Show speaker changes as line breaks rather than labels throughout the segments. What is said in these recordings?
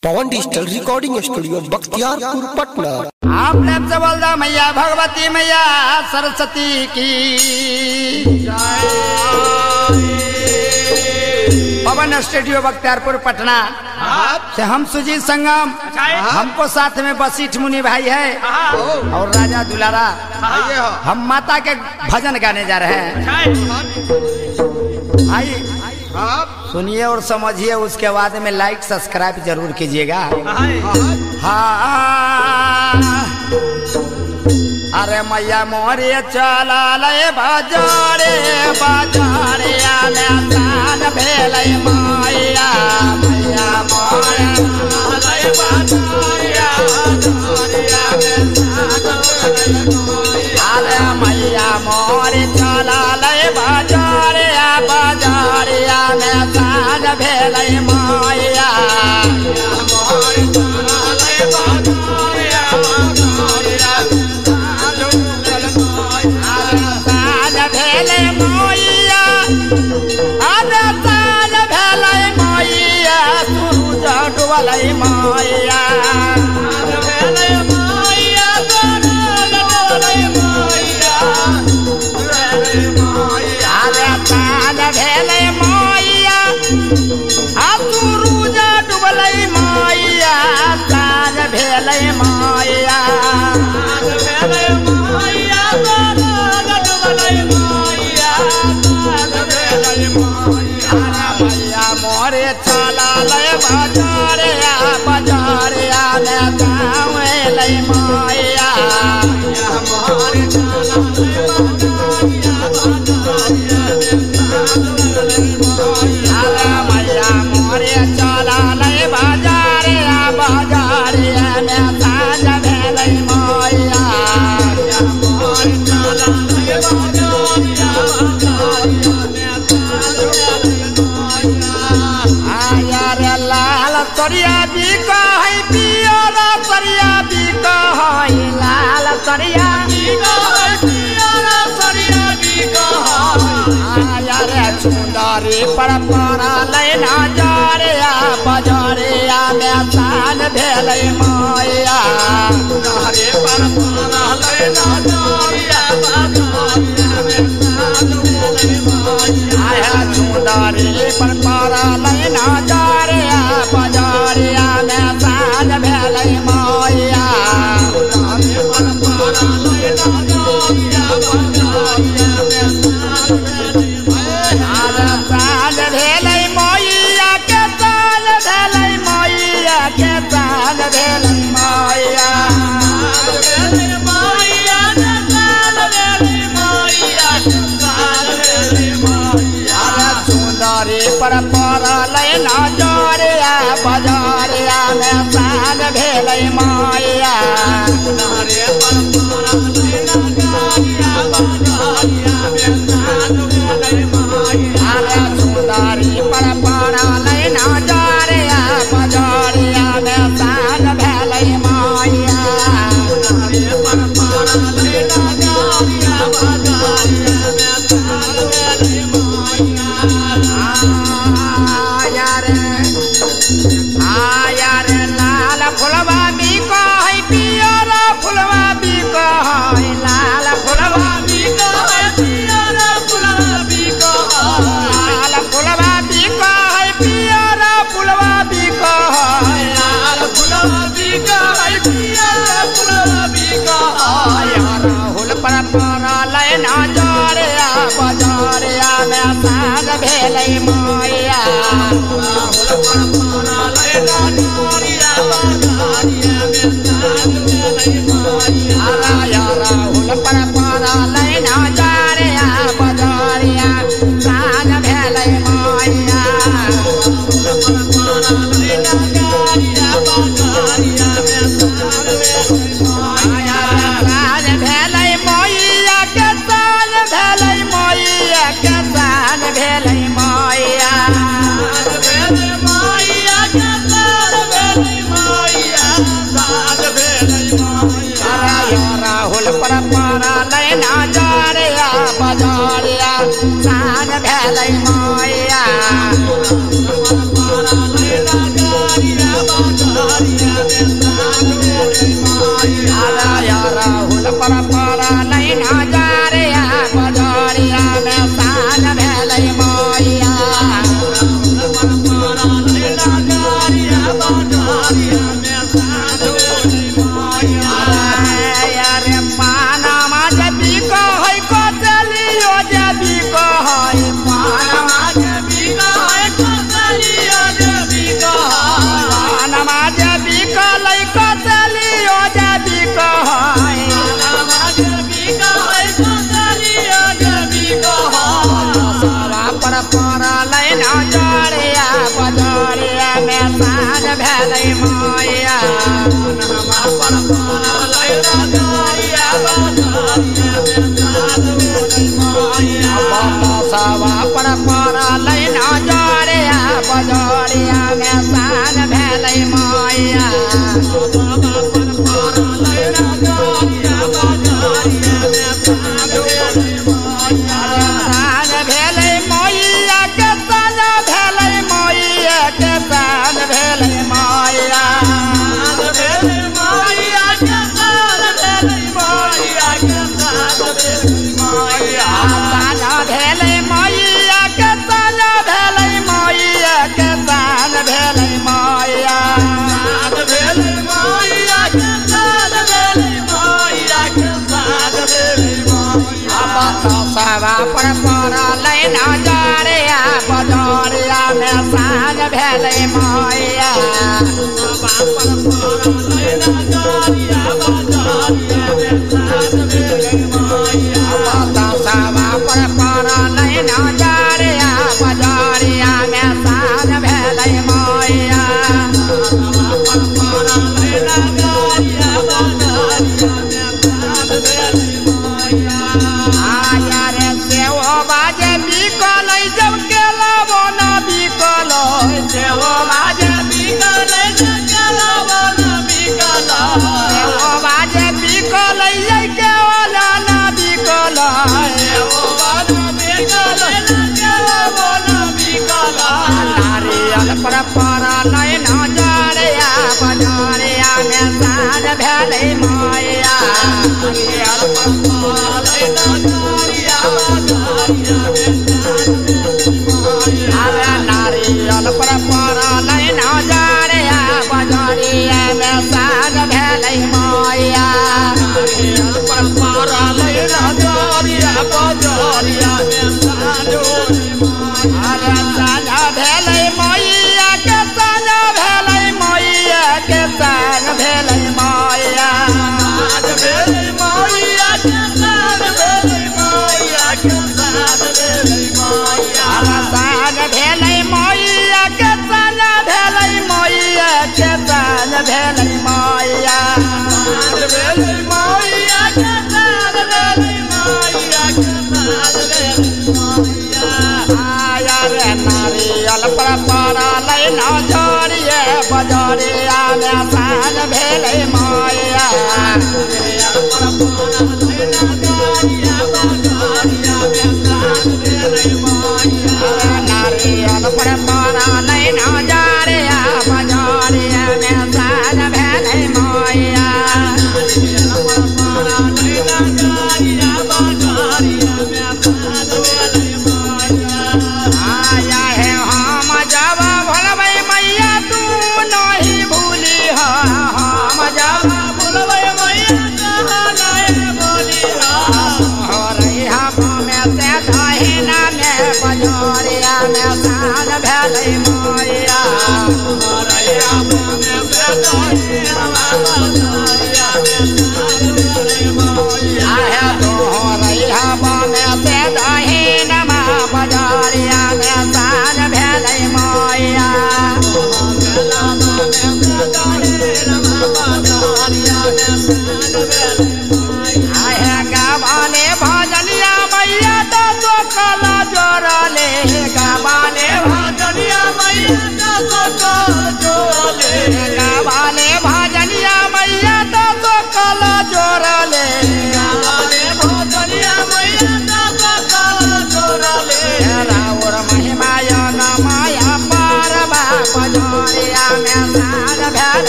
पवन digital recording studio Bakhtiyarpur Patna.
आपने से बोल दा मैया भगवती मैया सरस्वती की पवन स्टूडियो बख्तियारपुर पटना से हम सुजीत संगम, हमको साथ में बसीठ मुनि भाई है और राजा दुलारा, हम माता के भजन गाने जा रहे हैं। आइए सुनिए और समझिए, उसके बाद में लाइक सब्सक्राइब जरूर कीजिएगा। हाँ अरे मैया मोरे चला ले बाजारे बाजारे आसान भेलै मैया मैया मोरे अरे मैया मोरे चला ले बाजारे बाजारे आसान भेलै मैया वाले माया मोरे चला ले बाजारे बाजारे आने गाँवे ले माया मोरे मैया मोरे चला ले बाजारे बाजारे आने साँझ भेलै माया सरिया भी कहे पियरा सरिया भी कहे लाल सरिया भी कहे पियरा सरिया भी कहे रे सुंदरी पर परा लेना जारे बाजारे में सान भेलै माया सुंदरी पर परा लेना जारे बाजारे सुंदरी पर परा लेना जारे बाजारिया में सान भेलै माया सान भेलै मैया के सान भेलै मैया के सान भेलै माया सुंदरी पर परा लेना जारे बाजारिया में सान भेलै माया सुंदरी पर परा लेना जारे बाजारिया में सान भेलै माया सुंदरी पर परा लेना जारे बाजारिया में सान भेलै माया सुंदरी पर परा लेना जारे बाजारिया में सान भेलै लाल फुलवा भी कहे पियरा फुलवा भी कहे लाल फुलवा भी कहे पियरा फुलवा भी कहे लाल फुलवा भी कहे पियरा फुलवा भी कहे लाल फुलवा भी कहे पियरा फुलवा भी कहे राहुल पर परा लेना जारे बाजारे में सान भेलै माया राहुल पर परा लेना जारे बाजारे में सान भेलै माया राहुल पर परा लेना जारे बाजारे सान भेलै माया राहुल पर परा लेना जारे बाजारे में सान भेलै माया सान भेलै मैया के सान भेलै मैया के सान भेलै माया राहुल पर परा लेना जारे बाजारिया सान भेलै माया राहुल पर पड़ा नहीं नजरिया बजरिया में साँझ भेलै मैया अरे पानमा जबी कहै कतलियो जबी कहै पानमा जबी कहै कतलियो जबी कहै पानमा जबी कहै कतलियो जबी कहै पानमा जबी कहै कतलियो जबी कहै सवा पर पड़लै नजरिया बजरिया में साँझ भेलै मैया सवा पर पड़लै नजरिया बजरिया में साँझ भेलै मैया सवा पर पड़लै नजरिया बजरिया में साँझ भेलै मैया सवा पर पड़लै नजरिया बजरिया में साँझ भेलै मैया साँझ भेलै मैया के साँझ भेलै मैया के साँझ भेलै मैया भेलै मैया के साँझ भेलै मैया के साँझ भेलै मैया भेलै मैया के साँझ भेलै मैया के साँझ भेलै मैया सवा पर पड़लै नजरिया बजरिया में साँझ भेलै मैया सवा पर पड़लै नजरिया बजरिया में साँझ भेलै मैया सवा पर पड़लै नजरिया बजरिया में साँझ भेलै मैया सवा पर पड़लै नजरिया बजरिया में साँझ भेलै मैया आया रे सेहो बाजे बिकलै जब केलबो न बिकलै सेहो बाजे बिकलै जब केलबो न बिकलै सेहो बाजे बिकलै के ओला न बिकलै सेहो बाजे बिकलै केलबो न बिकलै नारियल पर पड़लै नजरिया बजरिया में साँझ भेलै मैया नारियल पर पड़लै नजरिया बजरिया में साँझ भेलै मैया नारियल पर पड़लै नजरिया बजरिया में साँझ भेलै मैया नारियल पर पड़लै नजरिया बजरिया में साँझ भेलै मैया साँझ भेलै मैया के साँझ भेलै मैया के साँझ भेलै मैया साँझ भेलै मैया के साँझ भेलै मैया के साँझ भेलै मैया साँझ भेलै मैया के साँझ भेलै मैया के साँझ भेलै मैया साँझ भेलै मैया के साँझ भेलै मैया के साँझ भेलै मैया आया रे नारियल पर पड़लै नजरिया बजरिया में साँझ भेलै मैया नारियल पर पड़लै नजरिया बजरिया में साँझ भेलै मैया नारियल पर पड़लै नजरिया बजरिया में साँझ भेलै मैया नारियल पर पड़लै नजरिया बजरिया में साँझ भेलै मैया आया है हम जब भूलबै मैया तू नहीं भूली हम जब भूलबै मैया तू नहीं भूली रैया में से दहिना में बजरिया में साँझ भेलै मैया रैया में से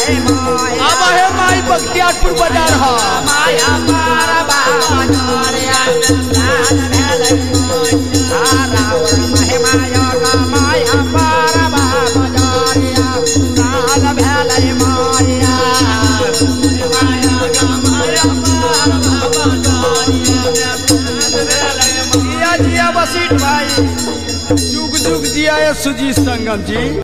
अब है माई बख्तियारपुर बाजार है जिया बसीठ भाई जुग जुग जिया सुजीत संगम जी।